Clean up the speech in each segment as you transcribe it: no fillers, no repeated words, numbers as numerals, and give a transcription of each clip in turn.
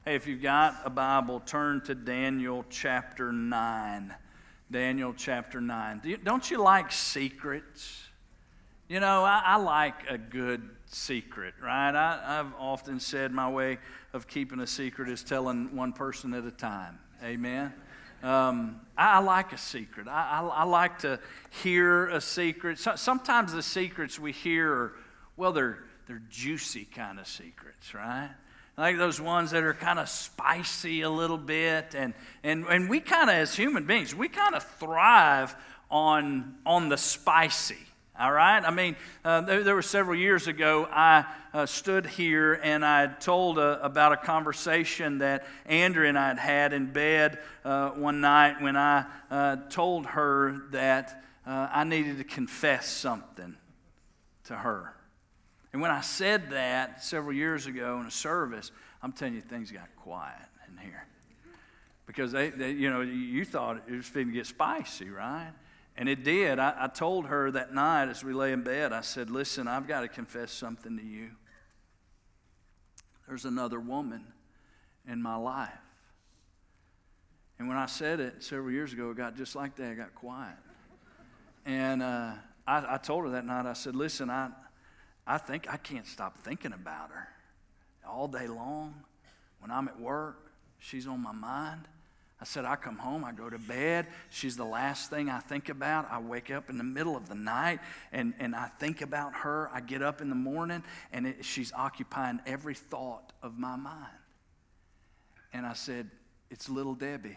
Hey, if you've got a Bible, turn to Daniel chapter 9. Daniel chapter 9. Don't you like secrets? You know, I like a good secret, right? I've often said my way of keeping a secret is telling one person at a time. Amen? I like a secret. I like to hear a secret. Sometimes the secrets we hear are, well, they're juicy kind of secrets, right? Like those ones that are kind of spicy a little bit, and we kind of, as human beings, we kind of thrive on the spicy. All right? I mean, there were several years ago, I stood here and I told about a conversation that Andrea and I had in bed one night when I told her that I needed to confess something to her. And when I said that several years ago in a service, I'm telling you, things got quiet in here. Because they you thought it was going to get spicy, right? And it did. I told her that night as we lay in bed, I said, listen, I've got to confess something to you. There's another woman in my life. And when I said it several years ago, it got just like that. It got quiet. And I told her that night, I said, listen, I think I can't stop thinking about her all day long. When I'm at work, she's on my mind. I said, I come home, I go to bed. She's the last thing I think about. I wake up in the middle of the night and I think about her. I get up in the morning and she's occupying every thought of my mind. And I said, it's little Debbie.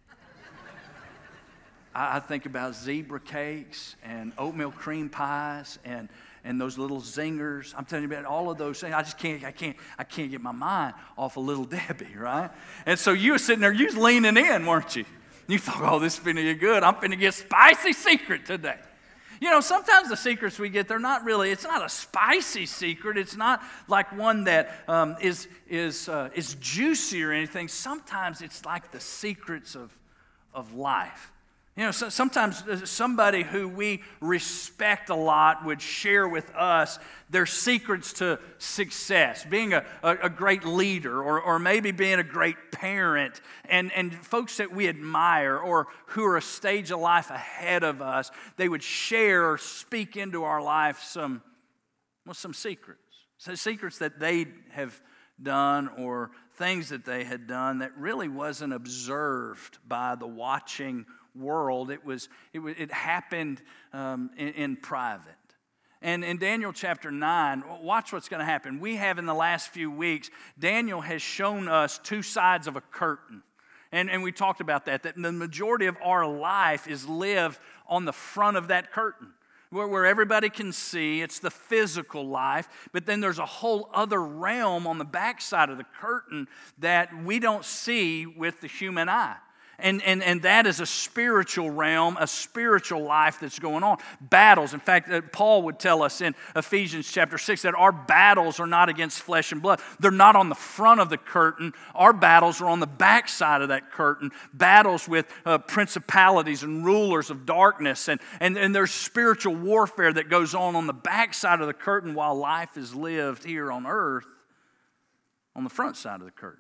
I think about zebra cakes and oatmeal cream pies and those little zingers. I'm telling you about all of those things. I can't get my mind off of little Debbie, right? And so you were sitting there, you was leaning in, weren't you? You thought, oh, this is finna get good. I'm finna get a spicy secret today. You know, sometimes the secrets we get, it's not a spicy secret. It's not like one that is juicy or anything. Sometimes it's like the secrets of life. You know, sometimes somebody who we respect a lot would share with us their secrets to success, being a great leader or maybe being a great parent, and folks that we admire or who are a stage of life ahead of us, they would share or speak into our life some secrets. So secrets that they have done or things that they had done that really wasn't observed by the watching world. It happened in private. And in Daniel chapter 9, watch what's going to happen. We have in the last few weeks, Daniel has shown us two sides of a curtain. And we talked about that the majority of our life is lived on the front of that curtain, where everybody can see. It's the physical life, but then there's a whole other realm on the backside of the curtain that we don't see with the human eye. And that is a spiritual realm, a spiritual life that's going on. Battles. In fact, Paul would tell us in Ephesians chapter 6 that our battles are not against flesh and blood. They're not on the front of the curtain. Our battles are on the back side of that curtain. Battles with principalities and rulers of darkness. And there's spiritual warfare that goes on the back side of the curtain while life is lived here on earth on the front side of the curtain.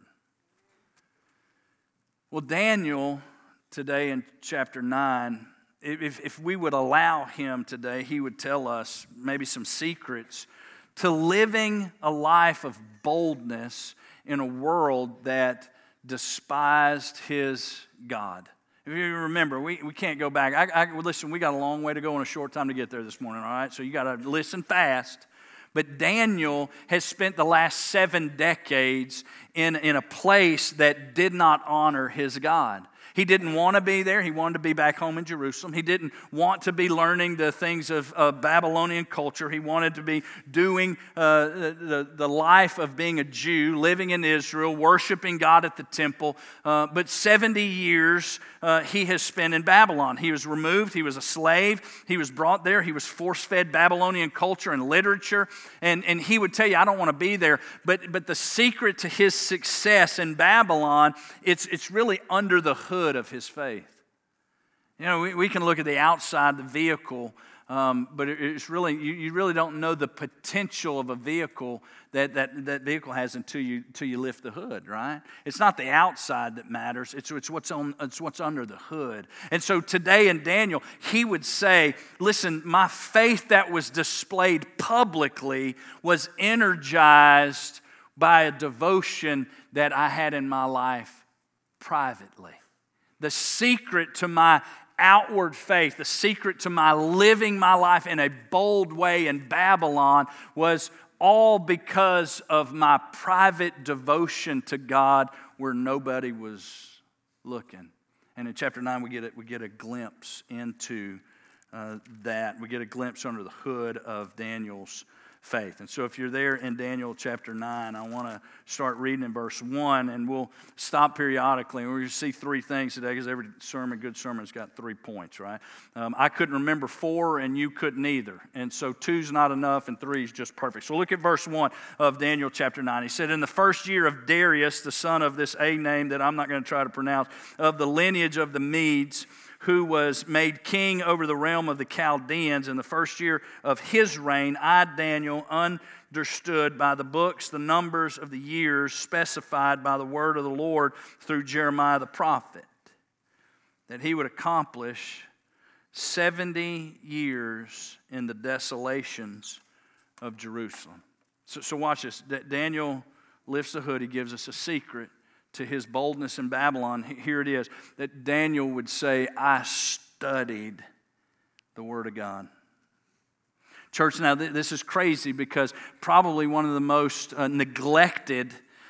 Well, Daniel, today in chapter 9, if we would allow him today, he would tell us maybe some secrets to living a life of boldness in a world that despised his God. If you remember, we can't go back. Listen, we got a long way to go and a short time to get there this morning, all right? So you got to listen fast. But Daniel has spent the last 7 decades in a place that did not honor his God. He didn't want to be there. He wanted to be back home in Jerusalem. He didn't want to be learning the things of Babylonian culture. He wanted to be doing the life of being a Jew, living in Israel, worshiping God at the temple. But 70 years he has spent in Babylon. He was removed. He was a slave. He was brought there. He was force-fed Babylonian culture and literature. And he would tell you, I don't want to be there. But the secret to his success in Babylon, it's really under the hood of his faith. You know, we can look at the outside, the vehicle but it's really, you really don't know the potential of a vehicle that vehicle has until you lift the hood, right? It's not the outside that matters. It's what's under the hood. And so today in Daniel, he would say, listen, my faith that was displayed publicly was energized by a devotion that I had in my life privately. The secret to my outward faith, the secret to my living my life in a bold way in Babylon was all because of my private devotion to God where nobody was looking. And in chapter 9, we get a glimpse into that. We get a glimpse under the hood of Daniel's faith. And so if you're there in Daniel chapter 9, I want to start reading in verse 1, and we'll stop periodically. And we're going to see three things today because every good sermon's got 3 points, right? I couldn't remember 4, and you couldn't either. And so 2's not enough, and 3 is just perfect. So look at verse 1 of Daniel chapter 9. He said, in the first year of Darius, the son of this A name that I'm not going to try to pronounce, of the lineage of the Medes, who was made king over the realm of the Chaldeans, in the first year of his reign, I, Daniel, understood by the books the numbers of the years specified by the word of the Lord through Jeremiah the prophet, that he would accomplish 70 years in the desolations of Jerusalem. So watch this. Daniel lifts the hood. He gives us a secret to his boldness in Babylon. Here it is, that Daniel would say, I studied the Word of God. Church, now this is crazy because probably one of the most neglected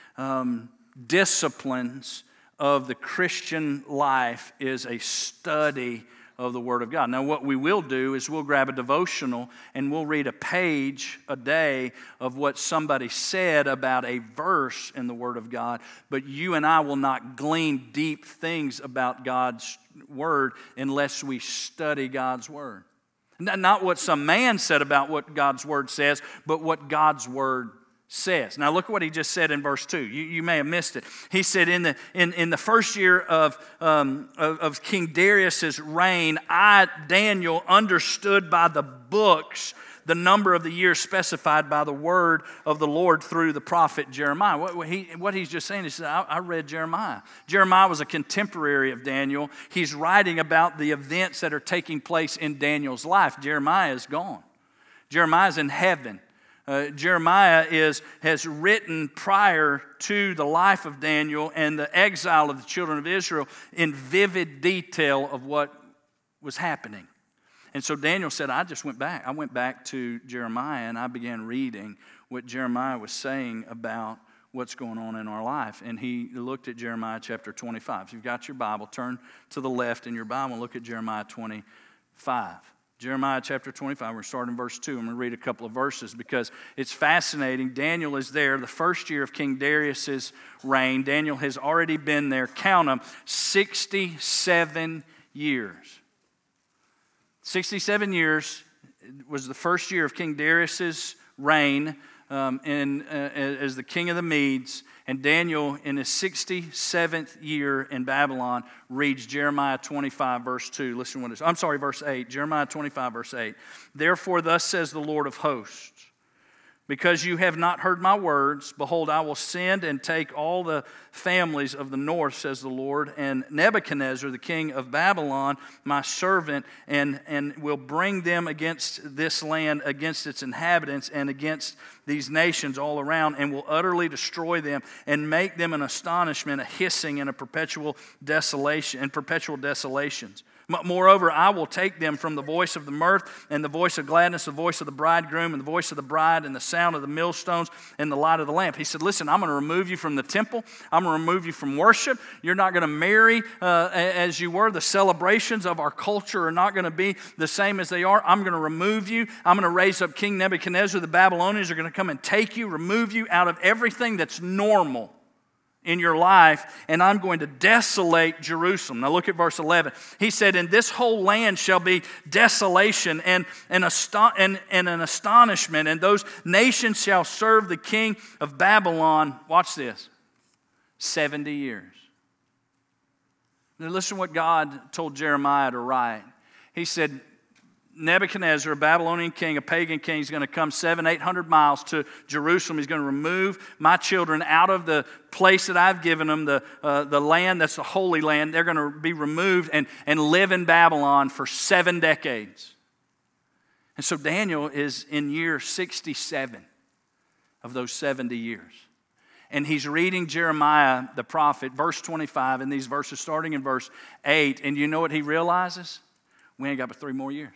disciplines of the Christian life is a study of the Word of God. Now, what we will do is we'll grab a devotional and we'll read a page a day of what somebody said about a verse in the Word of God, but you and I will not glean deep things about God's Word unless we study God's Word. Not what some man said about what God's Word says, but what God's Word says. Now look at what he just said in verse 2. You may have missed it. He said, in the first year of King Darius's reign, I, Daniel, understood by the books the number of the years specified by the word of the Lord through the prophet Jeremiah. What he's just saying is, I read Jeremiah. Jeremiah was a contemporary of Daniel. He's writing about the events that are taking place in Daniel's life. Jeremiah is gone. Jeremiah's in heaven. Jeremiah has written prior to the life of Daniel and the exile of the children of Israel in vivid detail of what was happening. And so Daniel said, I went back to Jeremiah and I began reading what Jeremiah was saying about what's going on in our life. And he looked at Jeremiah chapter 25. If you've got your Bible, turn to the left in your Bible and look at Jeremiah 25. Jeremiah chapter 25, we're starting in verse 2. I'm going to read a couple of verses because it's fascinating. Daniel is there, the first year of King Darius's reign. Daniel has already been there, count them, 67 years. 67 years was the first year of King Darius's reign as the king of the Medes. And Daniel, in his 67th year in Babylon, reads Jeremiah 25, verse 2. Listen what it is. I'm sorry, verse 8. Jeremiah 25, verse 8. Therefore, thus says the Lord of hosts, because you have not heard my words, behold, I will send and take all the families of the north, says the Lord, and Nebuchadnezzar, the king of Babylon, my servant, and will bring them against this land, against its inhabitants, and against these nations all around, and will utterly destroy them and make them an astonishment, a hissing, and a perpetual desolation, and perpetual desolations. Moreover, I will take them from the voice of the mirth and the voice of gladness, the voice of the bridegroom and the voice of the bride and the sound of the millstones and the light of the lamp. He said, listen, I'm going to remove you from the temple. I'm going to remove you from worship. You're not going to marry as you were. The celebrations of our culture are not going to be the same as they are. I'm going to remove you. I'm going to raise up King Nebuchadnezzar. The Babylonians are going to come and take you, remove you out of everything that's normal in your life, and I'm going to desolate Jerusalem. Now look at verse 11. He said, and this whole land shall be desolation and an astonishment, and those nations shall serve the king of Babylon, watch this, 70 years. Now listen what God told Jeremiah to write. He said, Nebuchadnezzar, a Babylonian king, a pagan king, is going to come 800 miles to Jerusalem. He's going to remove my children out of the place that I've given them, the land that's the Holy Land. They're going to be removed and live in Babylon for 7 decades. And so Daniel is in year 67 of those 70 years. And he's reading Jeremiah the prophet, verse 25, and these verses starting in verse 8. And you know what he realizes? We ain't got but 3 more years.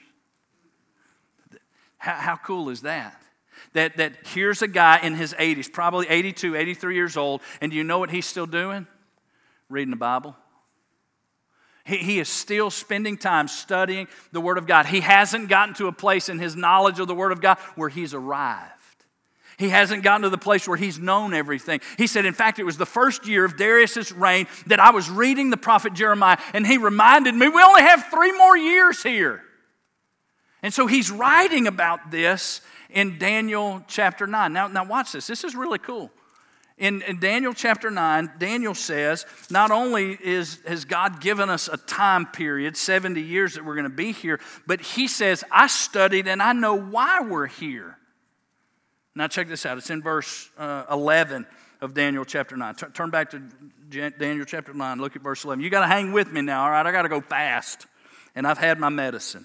How cool is that? That here's a guy in his 80s, probably 82, 83 years old, and do you know what he's still doing? Reading the Bible. He is still spending time studying the Word of God. He hasn't gotten to a place in his knowledge of the Word of God where he's arrived. He hasn't gotten to the place where he's known everything. He said, in fact, it was the first year of Darius's reign that I was reading the prophet Jeremiah, and he reminded me, we only have 3 more years here. And so he's writing about this in Daniel chapter 9. Now watch this. This is really cool. In Daniel chapter 9, Daniel says, not only has God given us a time period, 70 years that we're going to be here, but he says, I studied and I know why we're here. Now check this out. It's in verse 11 of Daniel chapter 9. Turn back to Daniel chapter 9. Look at verse 11. You got to hang with me now, all right? I got to go fast. And I've had my medicine.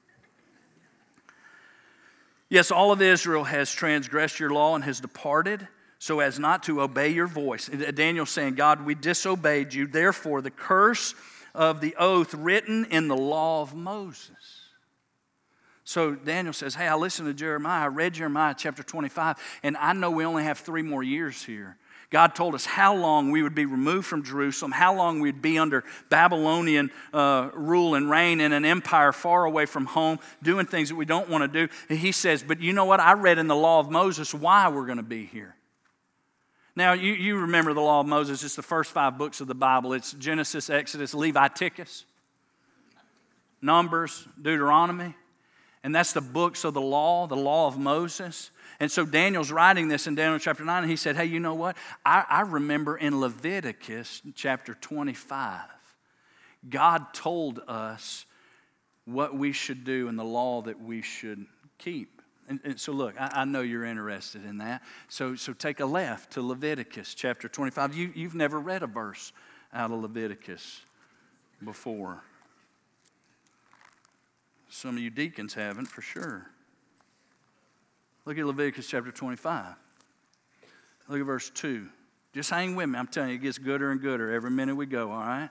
Yes, all of Israel has transgressed your law and has departed so as not to obey your voice. Daniel's saying, God, we disobeyed you. Therefore, the curse of the oath written in the law of Moses. So Daniel says, hey, I listened to Jeremiah. I read Jeremiah chapter 25, and I know we only have 3 more years here. God told us how long we would be removed from Jerusalem, how long we'd be under Babylonian rule and reign in an empire far away from home, doing things that we don't want to do. And he says, but you know what? I read in the law of Moses why we're going to be here. Now, you remember the law of Moses. It's the first 5 books of the Bible. It's Genesis, Exodus, Leviticus, Numbers, Deuteronomy. And that's the books of the law of Moses. And so Daniel's writing this in Daniel chapter 9, and he said, hey, you know what? I remember in Leviticus chapter 25, God told us what we should do and the law that we should keep. And so look, I know you're interested in that. So take a left to Leviticus chapter 25. You've never read a verse out of Leviticus before. Some of you deacons haven't, for sure. Look at Leviticus chapter 25. Look at verse 2. Just hang with me. I'm telling you, it gets gooder and gooder every minute we go, all right?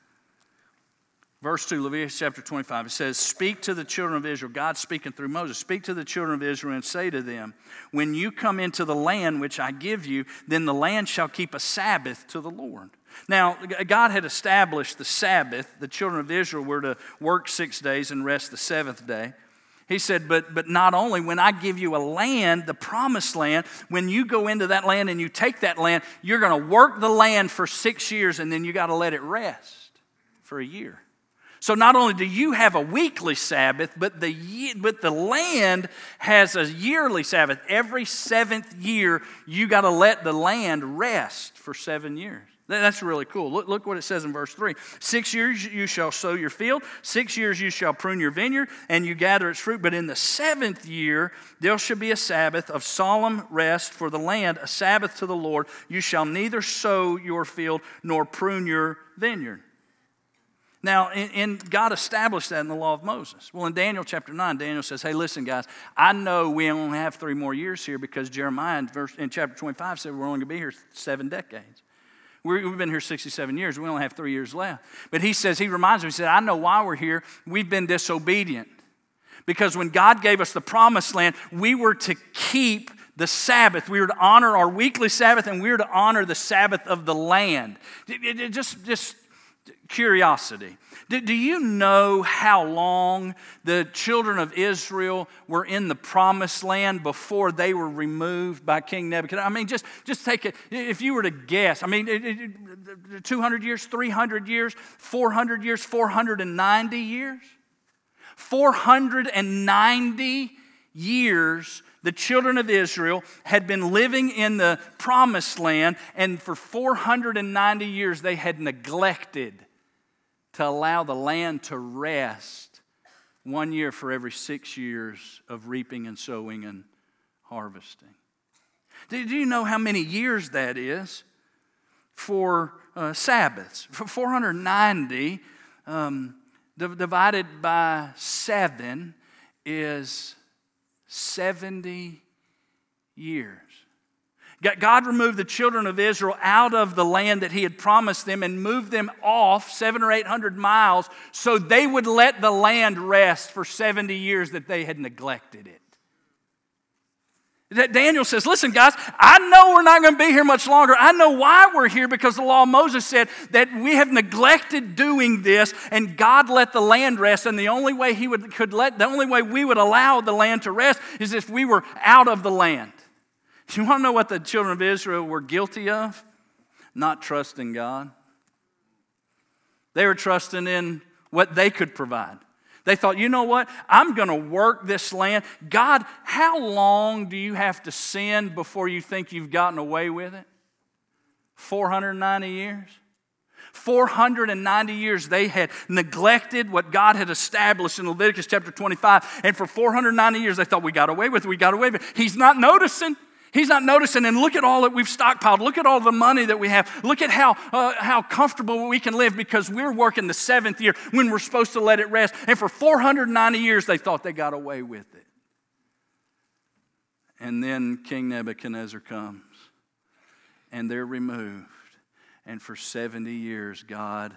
Verse 2, Leviticus chapter 25, it says, speak to the children of Israel. God speaking through Moses. Speak to the children of Israel and say to them, when you come into the land which I give you, then the land shall keep a Sabbath to the Lord. Now, God had established the Sabbath. The children of Israel were to work 6 days and rest the 7th day. He said, but not only, when I give you a land, the promised land, when you go into that land and you take that land, you're going to work the land for 6 years and then you got to let it rest for a year. So not only do you have a weekly Sabbath, but the land has a yearly Sabbath. Every 7th year, you got to let the land rest for 7 years. That's really cool. Look what it says in verse 3. 6 years you shall sow your field. 6 years you shall prune your vineyard, and you gather its fruit. But in the 7th year there shall be a Sabbath of solemn rest for the land, a Sabbath to the Lord. You shall neither sow your field nor prune your vineyard. Now, God established that in the law of Moses. Well, in Daniel chapter 9, Daniel says, hey, listen, guys, I know we only have 3 more years here because Jeremiah in chapter 25 said we're only going to be here 7 decades. We've been here 67 years. We only have 3 years left. But he reminds me, he said, I know why we're here. We've been disobedient. Because when God gave us the promised land, we were to keep the Sabbath. We were to honor our weekly Sabbath, and we were to honor the Sabbath of the land. Just curiosity. Do you know how long the children of Israel were in the promised land before they were removed by King Nebuchadnezzar? I mean, just take it. If you were to guess, 200 years, 300 years, 400 years, 490 years? 490 years the children of Israel had been living in the promised land, and for 490 years they had neglected to allow the land to rest 1 year for every 6 years of reaping and sowing and harvesting. Do you know how many years that is for Sabbaths? For 490 divided by 7 is 70 years. God removed the children of Israel out of the land that He had promised them and moved them off 700 or 800 miles so they would let the land rest for 70 years that they had neglected it. Daniel says, listen guys, I know we're not going to be here much longer. I know why we're here, because the law of Moses said that we have neglected doing this, and God let the land rest, and the only way we would allow the land to rest is if we were out of the land. You want to know what the children of Israel were guilty of? Not trusting God. They were trusting in what they could provide. They thought, you know what? I'm going to work this land. God, how long do you have to sin before you think you've gotten away with it? 490 years? 490 years they had neglected what God had established in Leviticus chapter 25. And for 490 years they thought, we got away with it. He's not noticing. He's not noticing, and look at all that we've stockpiled. Look at all the money that we have. Look at how comfortable we can live because we're working the 7th year when we're supposed to let it rest. And for 490 years, they thought they got away with it. And then King Nebuchadnezzar comes, and they're removed. And for 70 years, God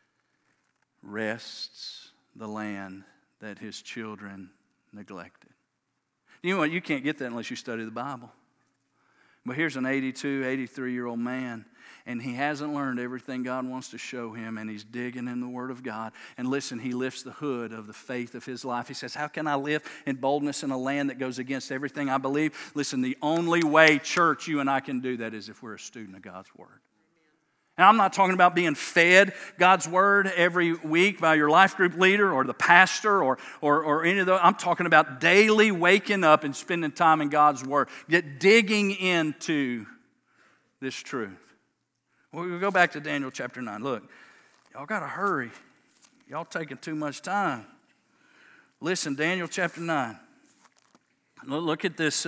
rests the land that His children neglected. You know what? You can't get that unless you study the Bible. But here's an 82, 83-year-old man, and he hasn't learned everything God wants to show him, and he's digging in the Word of God. And listen, he lifts the hood of the faith of his life. He says, how can I live in boldness in a land that goes against everything I believe? Listen, the only way, church, you and I can do that is if we're a student of God's Word. And I'm not talking about being fed God's Word every week by your life group leader or the pastor or any of those. I'm talking about daily waking up and spending time in God's Word. Digging into this truth. We'll go back to Daniel chapter 9. Look, y'all got to hurry. Y'all taking too much time. Listen, Daniel chapter 9. Look at this,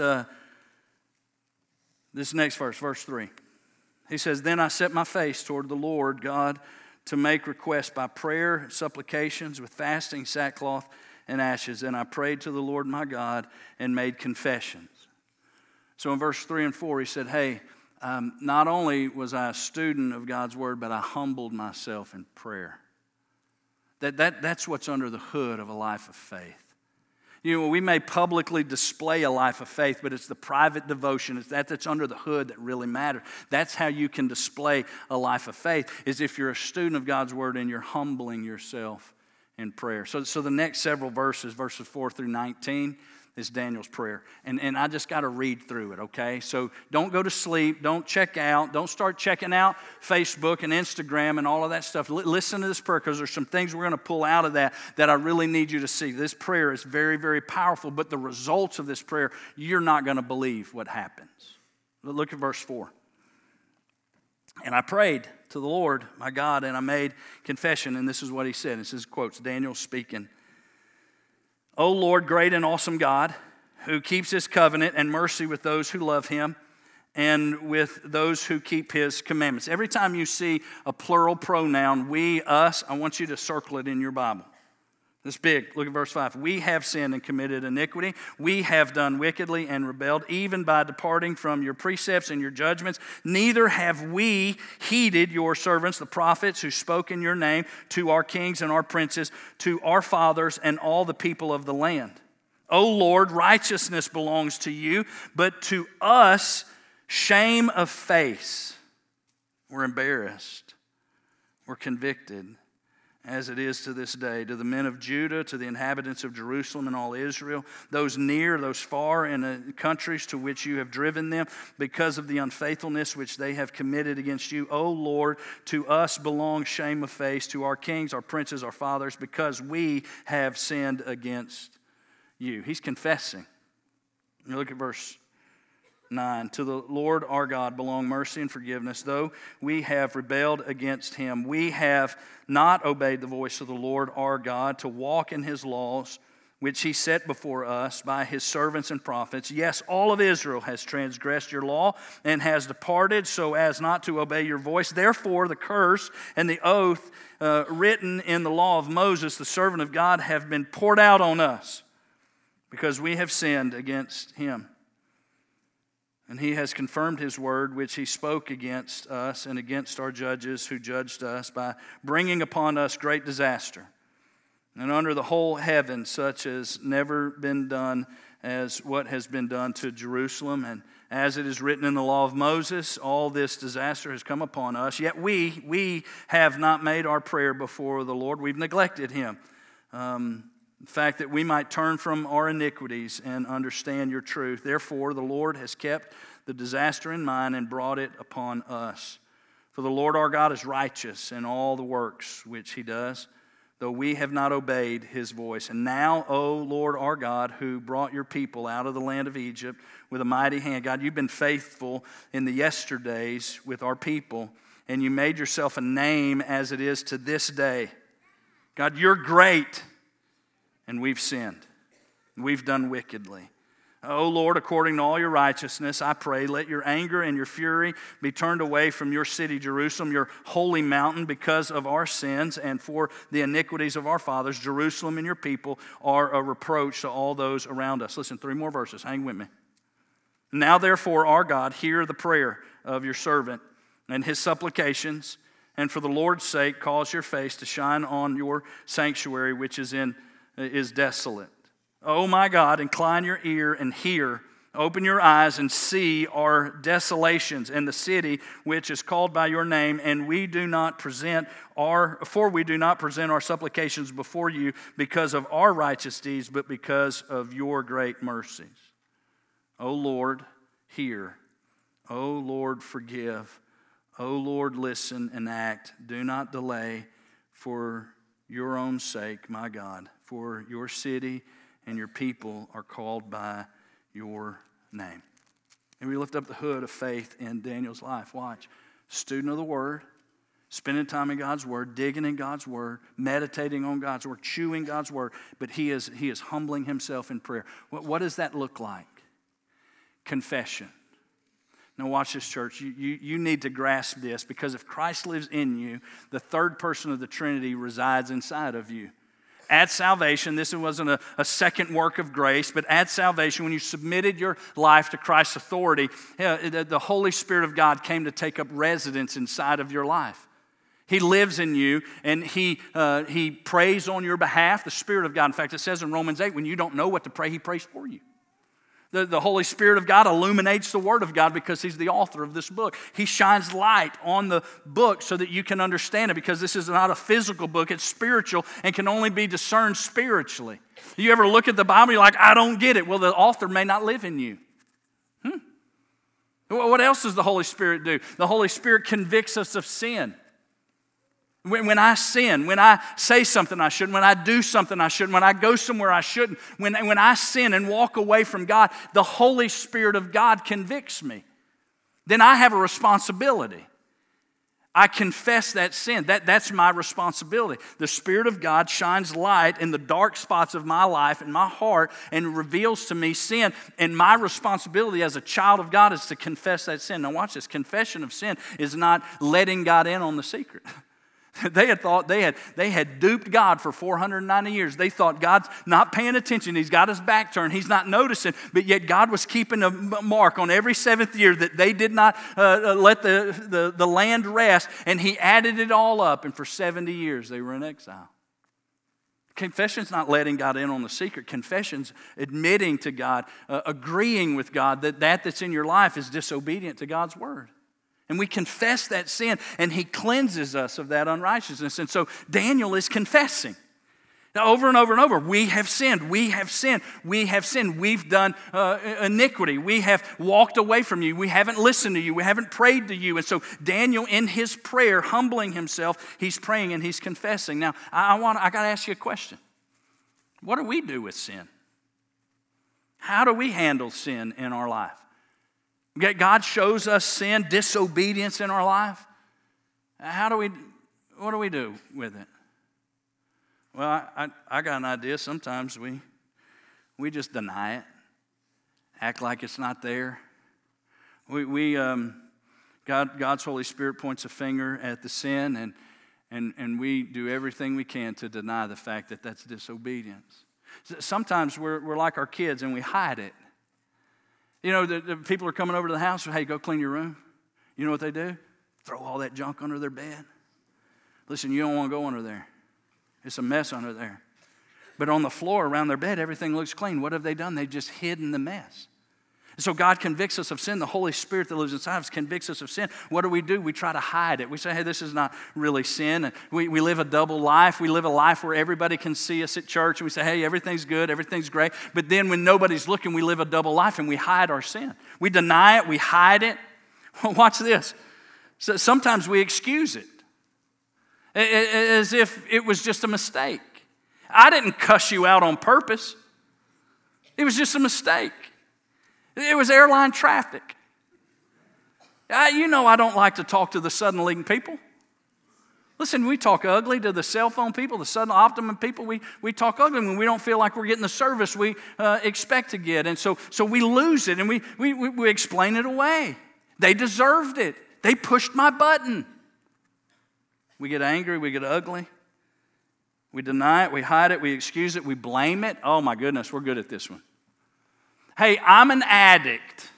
this next verse, verse 3. He says, then I set my face toward the Lord God to make requests by prayer, supplications, with fasting, sackcloth, and ashes. And I prayed to the Lord my God and made confessions. So in verse 3 and 4, he said, hey, not only was I a student of God's Word, but I humbled myself in prayer. That's what's under the hood of a life of faith. You know, we may publicly display a life of faith, but it's the private devotion. It's that's under the hood that really matters. That's how you can display a life of faith, is if you're a student of God's Word and you're humbling yourself in prayer. So the next several verses 4 through 19, is Daniel's prayer. And I just got to read through it, okay? So don't go to sleep. Don't check out. Don't start checking out Facebook and Instagram and all of that stuff. Listen to this prayer, because there's some things we're going to pull out of that I really need you to see. This prayer is very, very powerful, but the results of this prayer, you're not going to believe what happens. Look at verse 4. And I prayed to the Lord, my God, and I made confession, and this is what he said. This is quotes, Daniel speaking. O Lord, great and awesome God, who keeps His covenant and mercy with those who love Him and with those who keep His commandments. Every time you see a plural pronoun, we, us, I want you to circle it in your Bible. It's big. Look at verse 5. We have sinned and committed iniquity. We have done wickedly and rebelled, even by departing from your precepts and your judgments. Neither have we heeded your servants, the prophets, who spoke in your name to our kings and our princes, to our fathers and all the people of the land. O Lord, righteousness belongs to you, but to us shame of face. We're embarrassed. We're convicted. As it is to this day, to the men of Judah, to the inhabitants of Jerusalem and all Israel, those near, those far in the countries to which you have driven them, because of the unfaithfulness which they have committed against you. O Lord, to us belongs shame of face, to our kings, our princes, our fathers, because we have sinned against you. He's confessing. You look at verse 9, to the Lord our God belong mercy and forgiveness, though we have rebelled against Him. We have not obeyed the voice of the Lord our God to walk in His laws which he set before us by his servants and prophets. Yes, all of Israel has transgressed your law and has departed so as not to obey your voice. Therefore, the curse and the oath written in the law of Moses, the servant of God, have been poured out on us because we have sinned against him. And he has confirmed his word, which he spoke against us and against our judges who judged us, by bringing upon us great disaster. And under the whole heaven, such has never been done as what has been done to Jerusalem. And as it is written in the law of Moses, all this disaster has come upon us. Yet we have not made our prayer before the Lord. We've neglected him. The fact that we might turn from our iniquities and understand your truth. Therefore, the Lord has kept the disaster in mind and brought it upon us. For the Lord our God is righteous in all the works which he does, though we have not obeyed his voice. And now, O Lord our God, who brought your people out of the land of Egypt with a mighty hand. God, you've been faithful in the yesterdays with our people, and you made yourself a name as it is to this day. God, you're great. And we've sinned. We've done wickedly. O Lord, according to all your righteousness, I pray, let your anger and your fury be turned away from your city, Jerusalem, your holy mountain, because of our sins and for the iniquities of our fathers. Jerusalem and your people are a reproach to all those around us. Listen, 3 more verses. Hang with me. Now, therefore, our God, hear the prayer of your servant and his supplications, and for the Lord's sake, cause your face to shine on your sanctuary, which is desolate. Oh my God, incline your ear and hear. Open your eyes and see our desolations and the city which is called by your name, and we do not present our supplications before you because of our righteous deeds, but because of your great mercies. O Lord, hear. O Lord, forgive. O Lord, listen and act. Do not delay for your own sake, my God, for your city and your people are called by your name. And we lift up the hood of faith in Daniel's life. Watch. Student of the Word, spending time in God's Word, digging in God's Word, meditating on God's Word, chewing God's Word, but he is humbling himself in prayer. What does that look like? Confession. Now watch this, church. You need to grasp this, because if Christ lives in you, the third person of the Trinity resides inside of you. At salvation, this wasn't a second work of grace, but at salvation, when you submitted your life to Christ's authority, the Holy Spirit of God came to take up residence inside of your life. He lives in you, and he prays on your behalf, the Spirit of God. In fact, it says in Romans 8, when you don't know what to pray, he prays for you. The Holy Spirit of God illuminates the Word of God because he's the author of this book. He shines light on the book so that you can understand it, because this is not a physical book, it's spiritual and can only be discerned spiritually. You ever look at the Bible, you're like, I don't get it. Well, the author may not live in you. What else does the Holy Spirit do? The Holy Spirit convicts us of sin. When I sin, when I say something I shouldn't, when I do something I shouldn't, when I go somewhere I shouldn't, when I sin and walk away from God, the Holy Spirit of God convicts me. Then I have a responsibility. I confess that sin. That's my responsibility. The Spirit of God shines light in the dark spots of my life and my heart and reveals to me sin. And my responsibility as a child of God is to confess that sin. Now watch this. Confession of sin is not letting God in on the secret. They had thought they had duped God for 490 years. They thought God's not paying attention. He's got his back turned. He's not noticing. But yet God was keeping a mark on every 7th year that they did not let the land rest. And he added it all up. And for 70 years they were in exile. Confession's not letting God in on the secret. Confession's admitting to God, agreeing with God that that's in your life is disobedient to God's word. And we confess that sin, and he cleanses us of that unrighteousness. And so Daniel is confessing. Now, over and over and over, we have sinned, we have sinned, we have sinned. We've done iniquity. We have walked away from you. We haven't listened to you. We haven't prayed to you. And so Daniel, in his prayer, humbling himself, he's praying and he's confessing. Now, I got to ask you a question. What do we do with sin? How do we handle sin in our life? God shows us sin, disobedience in our life. What do we do with it? Well, I got an idea. Sometimes we We just deny it, act like it's not there. God's Holy Spirit points a finger at the sin, and we do everything we can to deny the fact that that's disobedience. Sometimes we're like our kids and we hide it. You know, the people are coming over to the house, hey, go clean your room. You know what they do? Throw all that junk under their bed. Listen, you don't want to go under there. It's a mess under there. But on the floor around their bed, everything looks clean. What have they done? They've just hidden the mess. So God convicts us of sin. The Holy Spirit that lives inside of us convicts us of sin. What do? We try to hide it. We say, hey, this is not really sin. And we live a double life. We live a life where everybody can see us at church. And we say, hey, everything's good, everything's great. But then when nobody's looking, we live a double life and we hide our sin. We deny it, we hide it. Well, watch this. So sometimes we excuse it as if it was just a mistake. I didn't cuss you out on purpose. It was just a mistake. It was airline traffic. You know I don't like to talk to the sudden-leading people. Listen, we talk ugly to the cell phone people, the sudden optimum people. We talk ugly when we don't feel like we're getting the service we expect to get. And so we lose it and we explain it away. They deserved it. They pushed my button. We get angry, we get ugly. We deny it, we hide it, we excuse it, we blame it. Oh my goodness, we're good at this one. Hey, I'm an addict.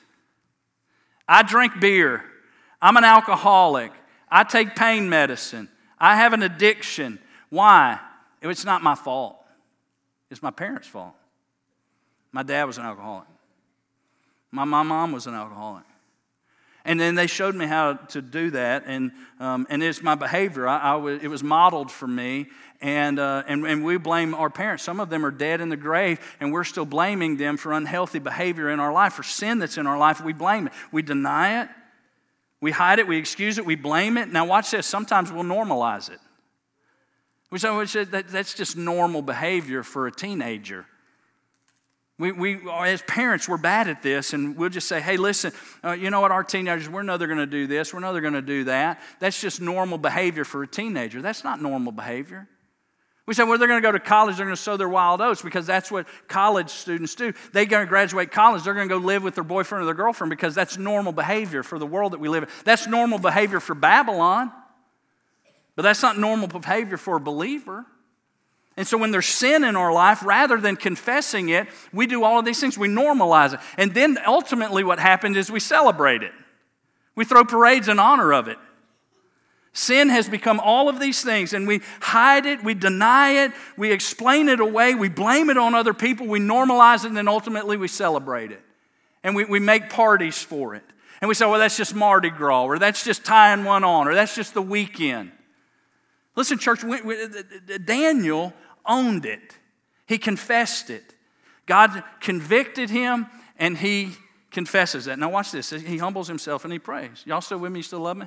I drink beer. I'm an alcoholic. I take pain medicine. I have an addiction. Why? It's not my fault. It's my parents' fault. My dad was an alcoholic. My mom was an alcoholic. And then they showed me how to do that, and it's my behavior. It was modeled for me, and we blame our parents. Some of them are dead in the grave, and we're still blaming them for unhealthy behavior in our life, for sin that's in our life. We blame it. We deny it. We hide it. We excuse it. We blame it. Now watch this. Sometimes we'll normalize it. We say that's just normal behavior for a teenager. We as parents, we're bad at this, and we'll just say, hey, listen, you know what, our teenagers, we're never going to do this, we're never going to do that. That's just normal behavior for a teenager. That's not normal behavior. We say, well, they're going to go to college, they're going to sow their wild oats because that's what college students do. They're going to graduate college, they're going to go live with their boyfriend or their girlfriend because that's normal behavior for the world that we live in. That's normal behavior for Babylon, but that's not normal behavior for a believer. And so when there's sin in our life, rather than confessing it, we do all of these things. We normalize it. And then ultimately what happens is we celebrate it. We throw parades in honor of it. Sin has become all of these things, and we hide it, we deny it, we explain it away, we blame it on other people, we normalize it, and then ultimately we celebrate it. And we make parties for it. And we say, well, that's just Mardi Gras, or that's just tying one on, or that's just the weekend. Listen, church, Daniel owned it. He confessed it. God convicted him, and he confesses that. Now watch this. He humbles himself and he prays. Y'all still with me? You still love me?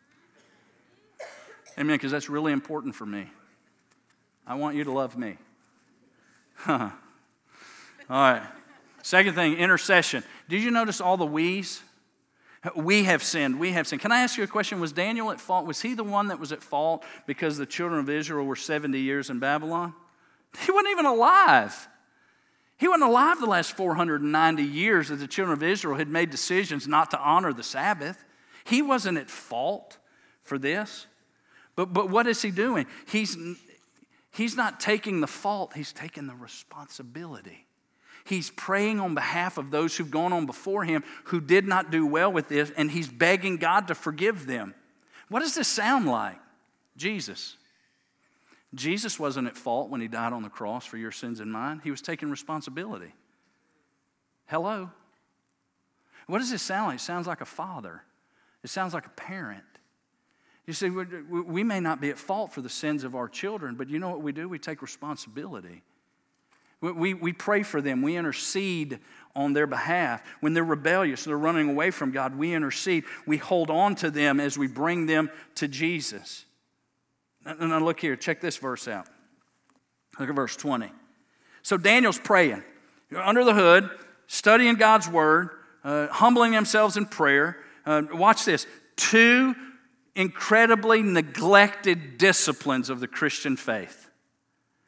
Amen, because that's really important for me. I want you to love me. All right. Second thing, intercession. Did you notice all the we's? We have sinned. We have sinned. Can I ask you a question? Was Daniel at fault? Was he the one that was at fault because the children of Israel were 70 years in Babylon? He wasn't even alive. He wasn't alive the last 490 years that the children of Israel had made decisions not to honor the Sabbath. He wasn't at fault for this. But what is he doing? He's not taking the fault. He's taking the responsibility. He's praying on behalf of those who've gone on before him who did not do well with this, and he's begging God to forgive them. What does this sound like? Jesus. Jesus wasn't at fault when he died on the cross for your sins and mine. He was taking responsibility. Hello? What does this sound like? It sounds like a father. It sounds like a parent. You see, we may not be at fault for the sins of our children, but you know what we do? We take responsibility. We pray for them. We intercede on their behalf. When they're rebellious, they're running away from God, we intercede. We hold on to them as we bring them to Jesus. Now look here. Check this verse out. Look at verse 20. So Daniel's praying. Under the hood, studying God's word, humbling themselves in prayer. Watch this. Two incredibly neglected disciplines of the Christian faith.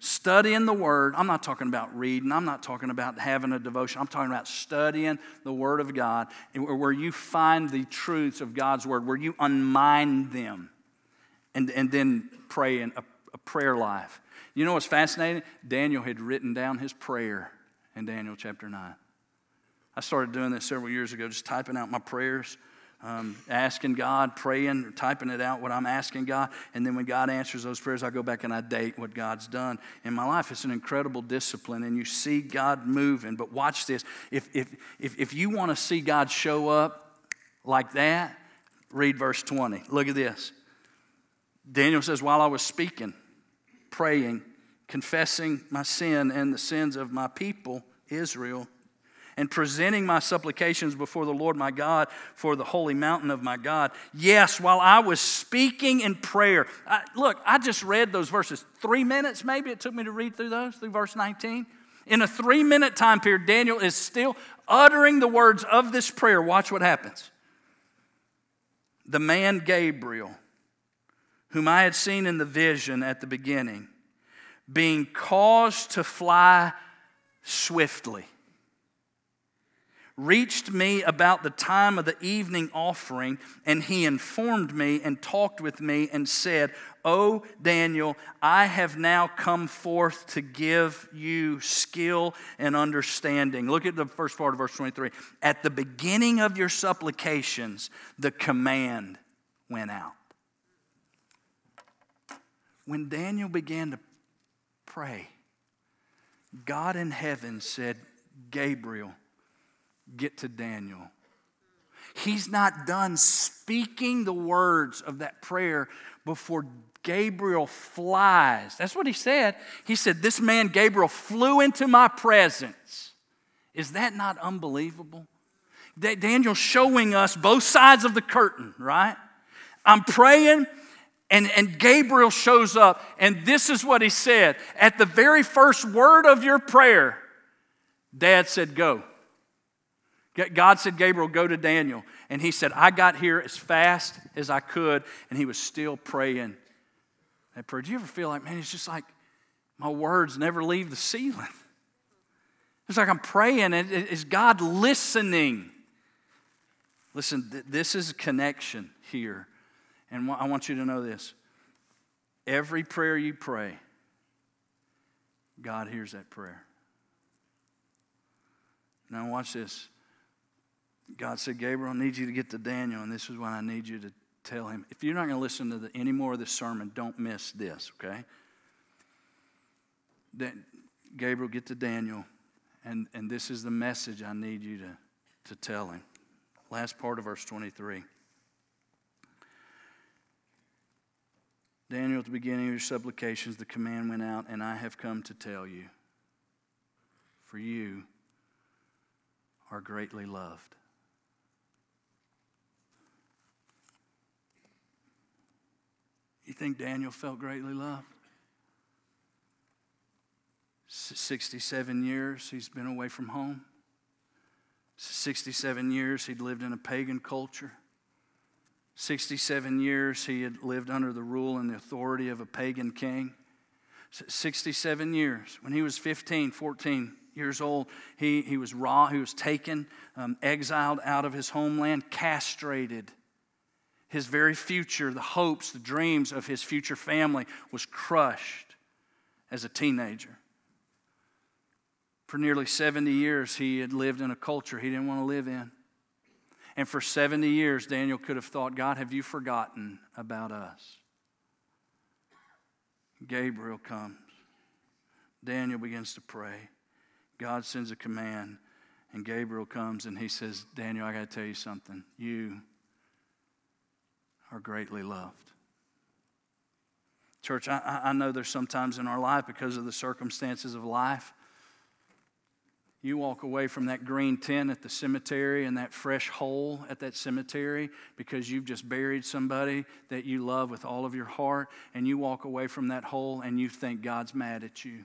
Studying the Word. I'm not talking about reading. I'm not talking about having a devotion. I'm talking about studying the Word of God, where you find the truths of God's Word, where you unmind them, and then pray in a prayer life. You know what's fascinating? Daniel had written down his prayer in Daniel chapter 9. I started doing this several years ago, just typing out my prayers. Asking God, praying, typing it out, what I'm asking God. And then when God answers those prayers, I go back and I date what God's done in my life. It's an incredible discipline, and you see God moving. But watch this. If you want to see God show up like that, read verse 20. Look at this. Daniel says, while I was speaking, praying, confessing my sin and the sins of my people, Israel, and presenting my supplications before the Lord my God for the holy mountain of my God. Yes, while I was speaking in prayer. I just read those verses. 3 minutes maybe it took me to read through those, through verse 19. In a 3-minute time period, Daniel is still uttering the words of this prayer. Watch what happens. The man Gabriel, whom I had seen in the vision at the beginning, being caused to fly swiftly, reached me about the time of the evening offering, and he informed me and talked with me and said, O Daniel, I have now come forth to give you skill and understanding. Look at the first part of verse 23. At the beginning of your supplications, the command went out. When Daniel began to pray, God in heaven said, Gabriel, get to Daniel. He's not done speaking the words of that prayer before Gabriel flies. That's what he said. He said, this man Gabriel flew into my presence. Is that not unbelievable? Daniel showing us both sides of the curtain, right? I'm praying, and Gabriel shows up, and this is what he said. At the very first word of your prayer, Dad said, go. God said, Gabriel, go to Daniel. And he said, I got here as fast as I could, and he was still praying that prayer. Do you ever feel like, man, it's just like my words never leave the ceiling? It's like I'm praying, and is God listening? Listen, this is a connection here. And I want you to know this. Every prayer you pray, God hears that prayer. Now watch this. God said, Gabriel, I need you to get to Daniel, and this is what I need you to tell him. If you're not going to listen to any more of this sermon, don't miss this, okay? Gabriel, get to Daniel, and this is the message I need you to tell him. Last part of verse 23. Daniel, at the beginning of your supplications, the command went out, and I have come to tell you, for you are greatly loved. You think Daniel felt greatly loved? 67 years he's been away from home. 67 years he'd lived in a pagan culture. 67 years he had lived under the rule and the authority of a pagan king. 67 years. When he was 15, 14 years old, he was raw. He was taken, exiled out of his homeland, castrated. His very future, the hopes, the dreams of his future family was crushed as a teenager. For nearly 70 years, he had lived in a culture he didn't want to live in. And for 70 years, Daniel could have thought, God, have you forgotten about us? Gabriel comes. Daniel begins to pray. God sends a command, and Gabriel comes and he says, Daniel, I got to tell you something. You are greatly loved. Church, I know there's sometimes in our life, because of the circumstances of life, you walk away from that green tent at the cemetery and that fresh hole at that cemetery because you've just buried somebody that you love with all of your heart, and you walk away from that hole and you think God's mad at you.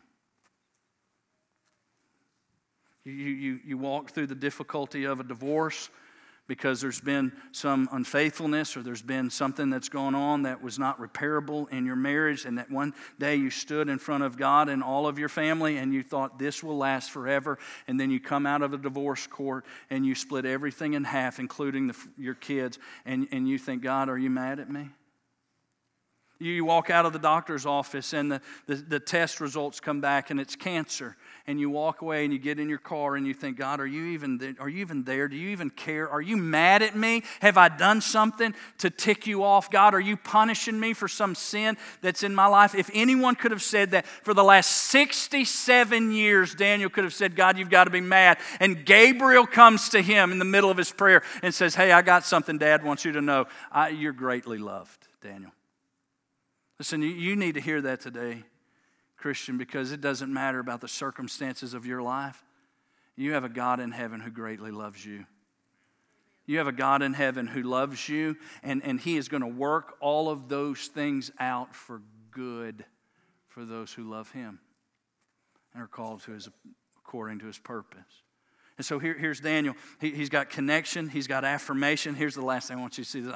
You walk through the difficulty of a divorce because there's been some unfaithfulness or there's been something that's gone on that was not repairable in your marriage, and that one day you stood in front of God and all of your family and you thought this will last forever, and then you come out of a divorce court and you split everything in half, including your kids, and you think, God, are you mad at me? You walk out of the doctor's office and the test results come back and it's cancer. And you walk away and you get in your car and you think, God, are you even there? Do you even care? Are you mad at me? Have I done something to tick you off? God, are you punishing me for some sin that's in my life? If anyone could have said that for the last 67 years, Daniel could have said, God, you've got to be mad. And Gabriel comes to him in the middle of his prayer and says, hey, I got something Dad wants you to know. You're greatly loved, Daniel. Listen, you need to hear that today, Christian, because it doesn't matter about the circumstances of your life. You have a God in heaven who greatly loves you. You have a God in heaven who loves you, and He is going to work all of those things out for good for those who love Him and are called to according to His purpose. And so here's Daniel. He's got connection. He's got affirmation. Here's the last thing I want you to see.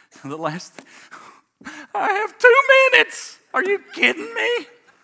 I have 2 minutes. Are you kidding me?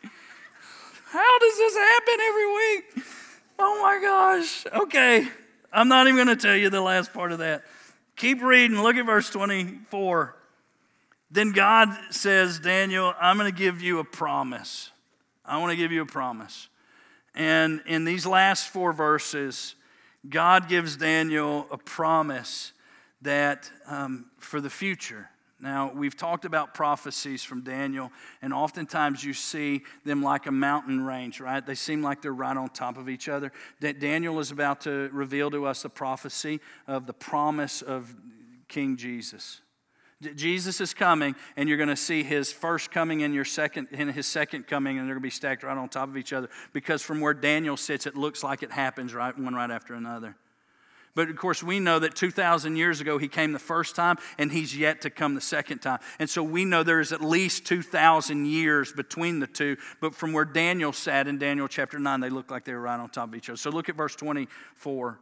How does this happen every week? Oh my gosh. Okay. I'm not even going to tell you the last part of that. Keep reading. Look at verse 24. Then God says, Daniel, I'm going to give you a promise. I want to give you a promise. And in these last 4 verses, God gives Daniel a promise that for the future. Now, we've talked about prophecies from Daniel, and oftentimes you see them like a mountain range, right? They seem like they're right on top of each other. Daniel is about to reveal to us the prophecy of the promise of King Jesus. Jesus is coming, and you're going to see His first coming and His second coming, and they're going to be stacked right on top of each other, because from where Daniel sits, it looks like it happens one right after another. But of course, we know that 2,000 years ago, He came the first time, and He's yet to come the second time. And so we know there is at least 2,000 years between the two. But from where Daniel sat in Daniel chapter 9, they look like they were right on top of each other. So look at verse 24.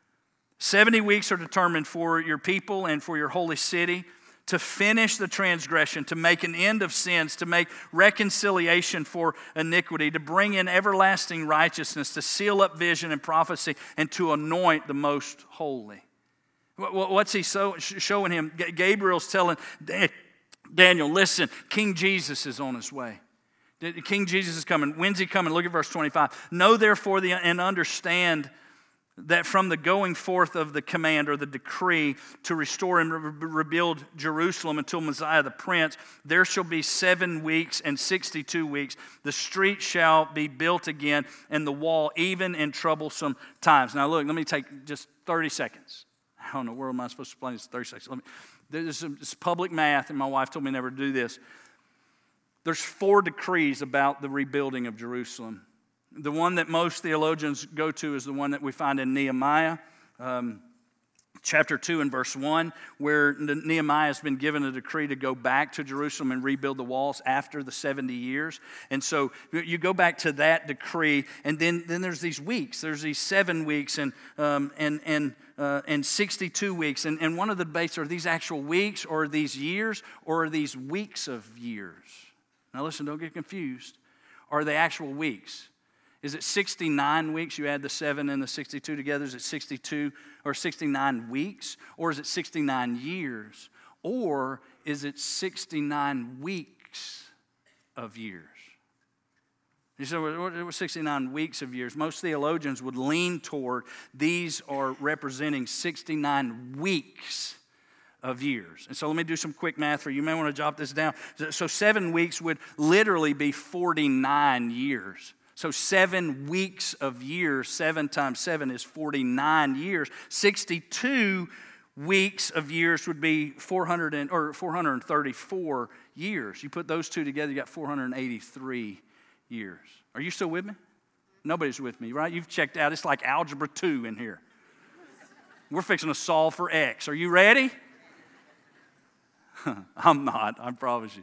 70 weeks are determined for your people and for your holy city, to finish the transgression, to make an end of sins, to make reconciliation for iniquity, to bring in everlasting righteousness, to seal up vision and prophecy, and to anoint the most holy. What's He showing him? Gabriel's telling Daniel, listen, King Jesus is on His way. King Jesus is coming. When's He coming? Look at verse 25. Know therefore and understand that from the going forth of the command or the decree to restore and rebuild Jerusalem until Messiah the Prince, there shall be 7 weeks and 62 weeks. The street shall be built again, and the wall even in troublesome times. Now look, let me take just 30 seconds. How in the world am I supposed to explain this in 30 seconds? There's some public math, and my wife told me never to do this. There's 4 decrees about the rebuilding of Jerusalem. The one that most theologians go to is the one that we find in Nehemiah, chapter 2 and verse 1, where Nehemiah has been given a decree to go back to Jerusalem and rebuild the walls after the 70 years. And so you go back to that decree, and then there's these weeks. There's these 7 weeks and 62 weeks. And one of the debates, are these actual weeks, or are these years, or are these weeks of years? Now listen, don't get confused. Are they actual weeks? Is it 69 weeks? You add the 7 and the 62 together. Is it 62 or 69 weeks? Or is it 69 years? Or is it 69 weeks of years? You say, it was 69 weeks of years. Most theologians would lean toward these are representing 69 weeks of years. And so let me do some quick math for you. You may want to jot this down. So 7 weeks would literally be 49 years. So 7 weeks of years, 7 times 7 is 49 years. 62 weeks of years would be 434 years. You put those two together, you got 483 years. Are you still with me? Nobody's with me, right? You've checked out. It's like algebra 2 in here. We're fixing to solve for X. Are you ready? I'm not, I promise you.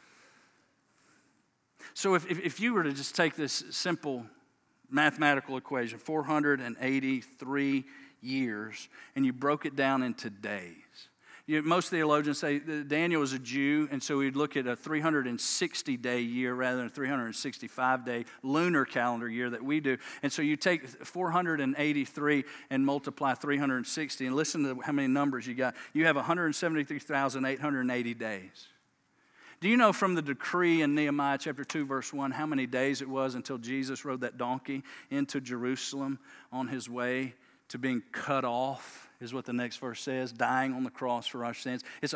So if you were to just take this simple mathematical equation, 483 years, and you broke it down into days. Most theologians say that Daniel was a Jew, and so we'd look at a 360-day year rather than a 365-day lunar calendar year that we do. And so you take 483 and multiply 360, and listen to how many numbers you got. You have 173,880 days. Do you know from the decree in Nehemiah chapter 2, verse 1, how many days it was until Jesus rode that donkey into Jerusalem on his way to being cut off, is what the next verse says, dying on the cross for our sins. It's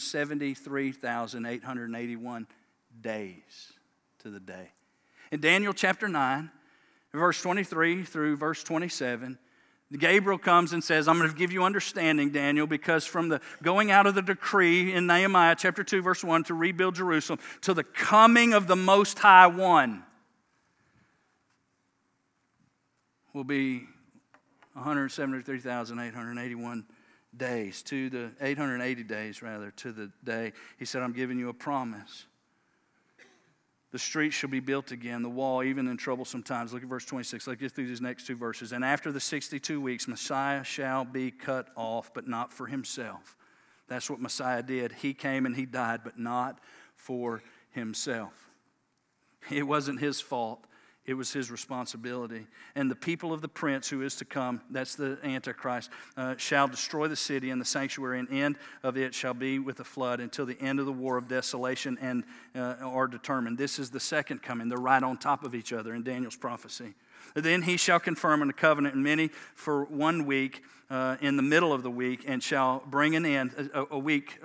173,881 days to the day. In Daniel chapter 9, verse 23 through verse 27, Gabriel comes and says, I'm going to give you understanding, Daniel, because from the going out of the decree in Nehemiah chapter 2, verse 1, to rebuild Jerusalem, to the coming of the Most High One will be 173,881 days, to the 880 days rather, to the day. He said, I'm giving you a promise. The street shall be built again, the wall, even in troublesome times. Look at verse 26. Let's get through these next two verses. And after the 62 weeks, Messiah shall be cut off, but not for himself. That's what Messiah did. He came and he died, but not for himself. It wasn't his fault. It was his responsibility. And the people of the prince who is to come, that's the Antichrist, shall destroy the city and the sanctuary, and end of it shall be with a flood until the end of the war of desolation and are determined. This is the second coming. They're right on top of each other in Daniel's prophecy. Then he shall confirm in a covenant in many for 1 week in the middle of the week, and shall bring an end, a week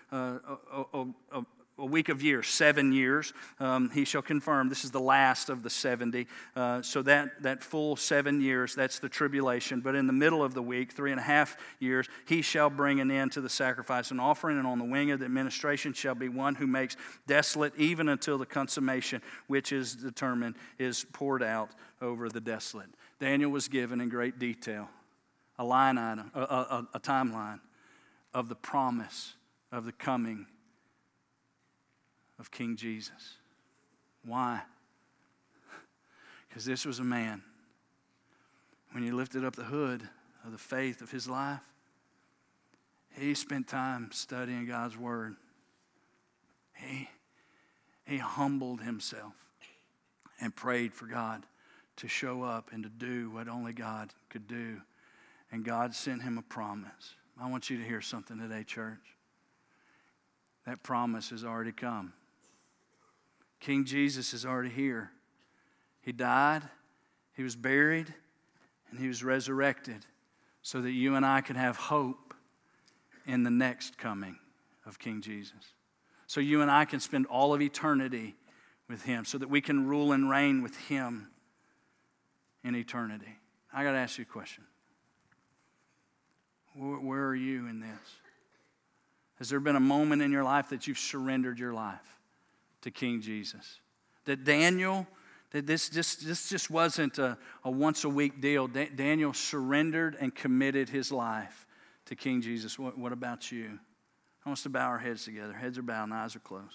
of years, 7 years, he shall confirm. This is the last of the 70. So that full 7 years, that's the tribulation. But in the middle of the week, 3.5 years, he shall bring an end to the sacrifice and offering. And on the wing of the administration shall be one who makes desolate even until the consummation, which is determined, is poured out over the desolate. Daniel was given in great detail a line item, a timeline of the promise of the coming of King Jesus. Why? Because this was a man, when you lifted up the hood of the faith of his life, he spent time studying God's word. He humbled himself and prayed for God to show up and to do what only God could do. And God sent him a promise. I want you to hear something today, church. That promise has already come. King Jesus is already here. He died, he was buried, and he was resurrected so that you and I can have hope in the next coming of King Jesus. So you and I can spend all of eternity with him, so that we can rule and reign with him in eternity. I got to ask you a question. Where are you in this? Has there been a moment in your life that you've surrendered your life to King Jesus? That Daniel, that this just wasn't a once-a-week deal. Daniel surrendered and committed his life to King Jesus. What about you? I want us to bow our heads together. Heads are bowed and eyes are closed.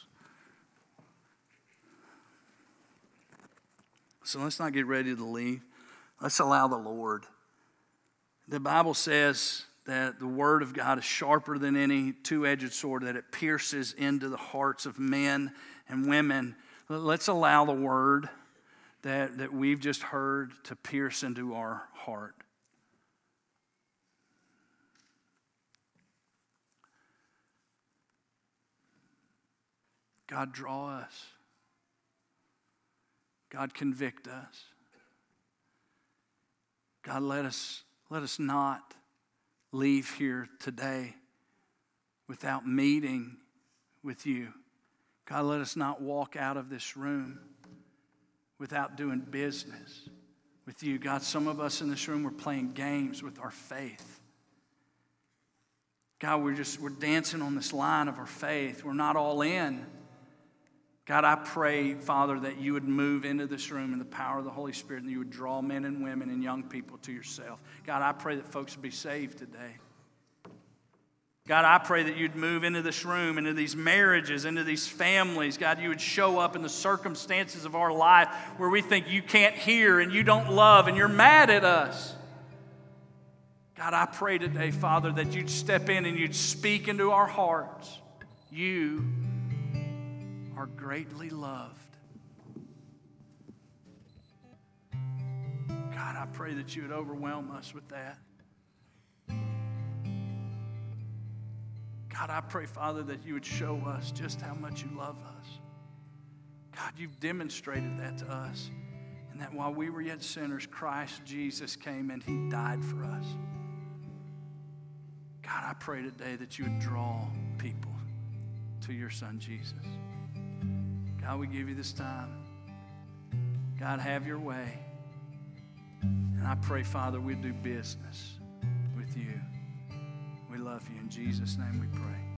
So let's not get ready to leave. Let's allow the Lord. The Bible says that the word of God is sharper than any two-edged sword, that it pierces into the hearts of men and women. Let's allow the word that we've just heard to pierce into our heart. God, draw us. God, convict us. God, let us not leave here today without meeting with you. God, let us not walk out of this room without doing business with you. God, some of us in this room, we're playing games with our faith. God, we're dancing on this line of our faith. We're not all in. God, I pray, Father, that you would move into this room in the power of the Holy Spirit, and you would draw men and women and young people to yourself. God, I pray that folks would be saved today. God, I pray that you'd move into this room, into these marriages, into these families. God, you would show up in the circumstances of our life where we think you can't hear and you don't love and you're mad at us. God, I pray today, Father, that you'd step in and you'd speak into our hearts. You are greatly loved. God, I pray that you would overwhelm us with that. God, I pray, Father, that you would show us just how much you love us. God, you've demonstrated that to us. And that while we were yet sinners, Christ Jesus came and he died for us. God, I pray today that you would draw people to your Son, Jesus. God, we give you this time. God, have your way. And I pray, Father, we'd do business with you. We love you. In Jesus' name we pray.